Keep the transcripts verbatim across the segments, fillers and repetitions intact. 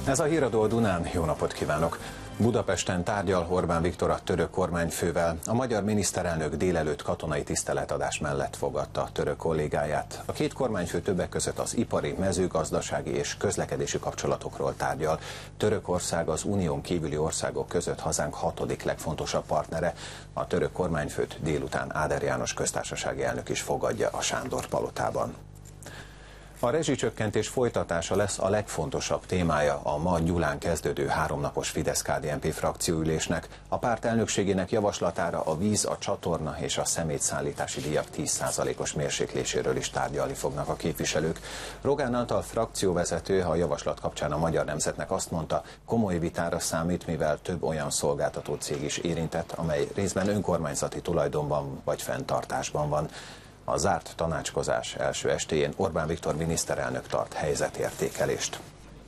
Ez a Híradó a Dunán, jó napot kívánok! Budapesten tárgyal Orbán Viktor a török kormányfővel. A magyar miniszterelnök délelőtt katonai tiszteletadás mellett fogadta a török kollégáját. A két kormányfő többek között az ipari, mezőgazdasági és közlekedési kapcsolatokról tárgyal. Törökország az unión kívüli országok között hazánk hatodik legfontosabb partnere. A török kormányfőt délután Áder János köztársasági elnök is fogadja a Sándor palotában. A rezsicsökkentés folytatása lesz a legfontosabb témája a ma Gyulán kezdődő háromnapos Fidesz-ká dé en pé frakcióülésnek. A párt elnökségének javaslatára a víz, a csatorna és a szemétszállítási díjak tíz százalékos mérsékléséről is tárgyalni fognak a képviselők. Rogán Antal frakcióvezető a javaslat kapcsán a Magyar Nemzetnek azt mondta, komoly vitára számít, mivel több olyan szolgáltató cég is érintett, amely részben önkormányzati tulajdonban vagy fenntartásban van. A zárt tanácskozás első estéjén Orbán Viktor miniszterelnök tart helyzetértékelést.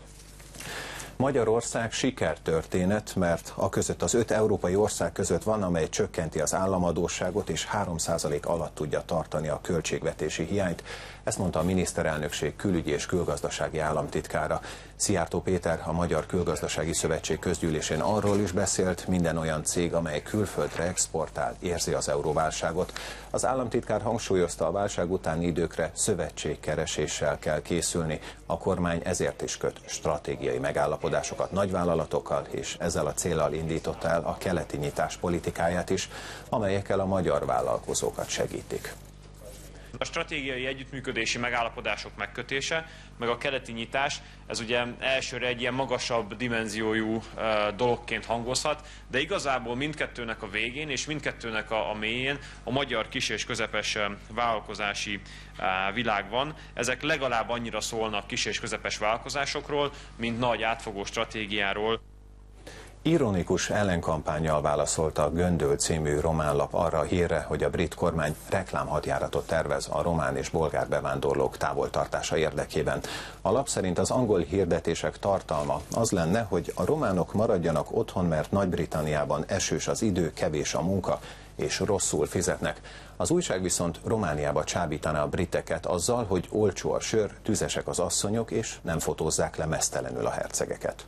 Magyarország sikertörténet, mert a között az öt európai ország között van, amely csökkenti az államadósságot és három százalék alatt tudja tartani a költségvetési hiányt. Ezt mondta a miniszterelnökség külügyi és külgazdasági államtitkára. Szijjártó Péter a Magyar Külgazdasági Szövetség közgyűlésén arról is beszélt, minden olyan cég, amely külföldre exportál, érzi az euróválságot. Az államtitkár hangsúlyozta, a válság utáni időkre szövetségkereséssel kell készülni. A kormány ezért is köt stratégiai megállapodásokat nagyvállalatokkal, és ezzel a céllal indította el a keleti nyitás politikáját is, amelyekkel a magyar vállalkozókat segítik. A stratégiai együttműködési megállapodások megkötése, meg a keleti nyitás, ez ugye elsőre egy ilyen magasabb dimenziójú dologként hangozhat, de igazából mindkettőnek a végén és mindkettőnek a, a mélyén a magyar kis- és közepes vállalkozási világ van. Ezek legalább annyira szólnak kis- és közepes vállalkozásokról, mint nagy átfogó stratégiáról. Ironikus ellenkampánnyal válaszolt a Göndöl című román lap arra a hírre, hogy a brit kormány reklámhadjáratot tervez a román és bolgár bevándorlók távoltartása érdekében. A lap szerint az angol hirdetések tartalma az lenne, hogy a románok maradjanak otthon, mert Nagy-Britanniában esős az idő, kevés a munka és rosszul fizetnek. Az újság viszont Romániába csábítaná a briteket azzal, hogy olcsó a sör, tüzesek az asszonyok és nem fotózzák le meztelenül a hercegeket.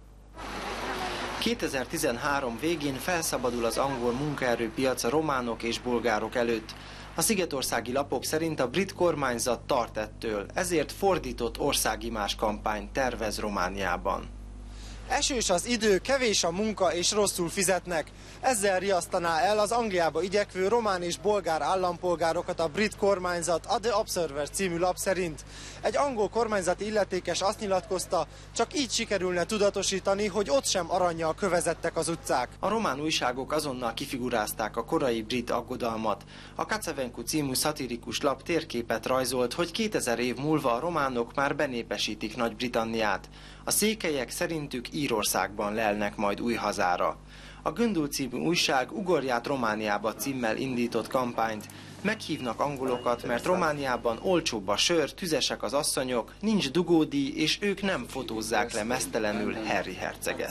kétezer-tizenhárom végén felszabadul az angol munkaerőpiac a románok és bolgárok előtt. A szigetországi lapok szerint a brit kormányzat tart ettől, ezért fordított országimázs kampányt tervez Romániában. Esős az idő, kevés a munka és rosszul fizetnek. Ezzel riasztaná el az Angliába igyekvő román és bolgár állampolgárokat a brit kormányzat a The Observer című lap szerint. Egy angol kormányzati illetékes azt nyilatkozta, csak így sikerülne tudatosítani, hogy ott sem arannyal kövezettek az utcák. A román újságok azonnal kifigurázták a korai brit aggodalmat. A Kacevenku című szatirikus lap térképet rajzolt, hogy kétezer év múlva a románok már benépesítik Nagy-Britanniát. A székelyek szerintük Írországban lelnek majd új hazára. A Göndöl című újság Ugorját Romániába címmel indított kampányt. Meghívnak angolokat, mert Romániában olcsóbb a sör, tüzesek az asszonyok, nincs dugódíj, és ők nem fotózzák le meztelenül Harry herceget.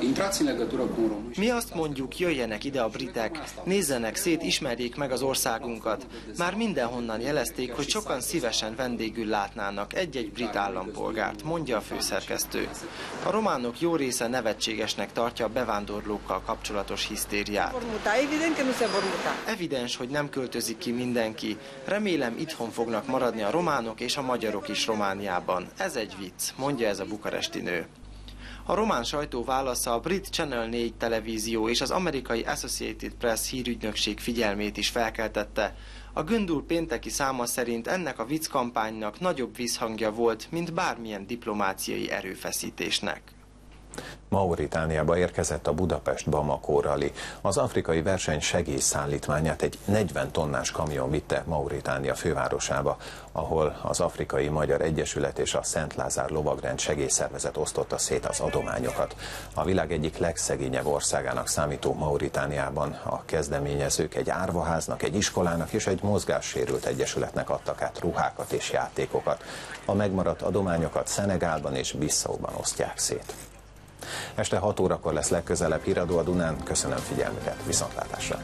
Mi azt mondjuk, jöjjenek ide a britek, nézzenek szét, ismerjék meg az országunkat. Már mindenhonnan jelezték, hogy sokan szívesen vendégül látnának egy-egy brit állampolgárt, mondja a főszerkesztő. A románok jó része nevetségesnek tartja a bevándorlókkal kapcsolatos hisztériát. Evidens, hogy nem költözik ki mindenki. Remélem, itthon fognak maradni a románok és a magyarok is Romániában. Ez egy vicc, mondja ez a bukaresti nő. A román sajtó válasza a brit Channel négy televízió és az amerikai Associated Press hírügynökség figyelmét is felkeltette. A Göndöl pénteki száma szerint ennek a vicckampánynak nagyobb visszhangja volt, mint bármilyen diplomáciai erőfeszítésnek. Mauritániába érkezett a Budapest-Bamako rali. Az afrikai verseny segélyszállítmányát egy negyven tonnás kamion vitte Mauritánia fővárosába, ahol az Afrikai Magyar Egyesület és a Szent Lázár Lovagrend segélyszervezet osztotta szét az adományokat. A világ egyik legszegényebb országának számító Mauritániában a kezdeményezők egy árvaháznak, egy iskolának és egy mozgássérült egyesületnek adtak át ruhákat és játékokat. A megmaradt adományokat Szenegálban és Bissauban osztják szét. Este hat órakor lesz legközelebb Híradó a Dunán. Köszönöm figyelmüket, viszontlátásra!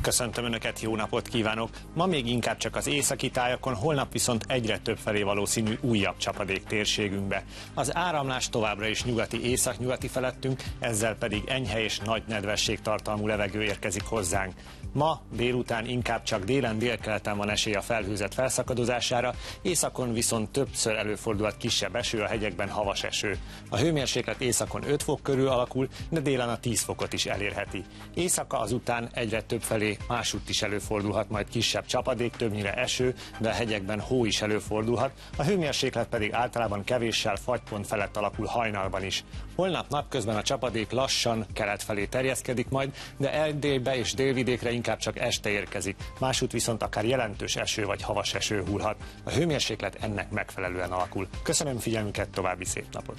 Köszöntöm Önöket, jó napot kívánok! Ma még inkább csak az északi tájakon, holnap viszont egyre több felé valószínű újabb csapadék térségünkbe. Az áramlás továbbra is nyugati északnyugati felettünk, ezzel pedig enyhe és nagy nedvesség tartalmú levegő érkezik hozzánk. Ma délután inkább csak délen délkeleten van esély a felhőzet felszakadozására, északon viszont többször előfordulhat kisebb eső, a hegyekben havas eső. A hőmérséklet északon öt fok körül alakul, de délen a tíz fokot is elérheti. Éjszaka azután egyre több felé másutt is előfordulhat majd kisebb csapadék, többnyire eső, de a hegyekben hó is előfordulhat, a hőmérséklet pedig általában kevéssel fagypont felett alakul hajnalban is. Holnap napközben a csapadék lassan kelet felé terjeszkedik majd, de Erdélybe és délvidékre inkább csak este érkezik, másút viszont akár jelentős eső vagy havas eső hullhat. A hőmérséklet ennek megfelelően alakul. Köszönöm figyelmüket, további szép napot!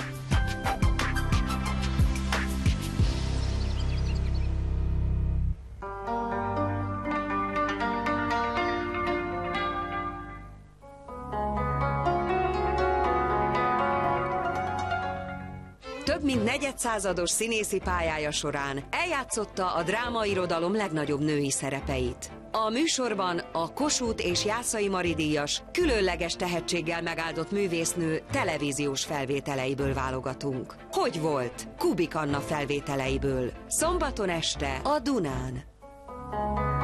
Több mint negyedszázados színészi pályája során eljátszotta a drámairodalom legnagyobb női szerepeit. A műsorban a Kossuth és Jászai Mari díjas, különleges tehetséggel megáldott művésznő televíziós felvételeiből válogatunk. Hogy volt? Kubik Anna felvételeiből. Szombaton este a Dunán.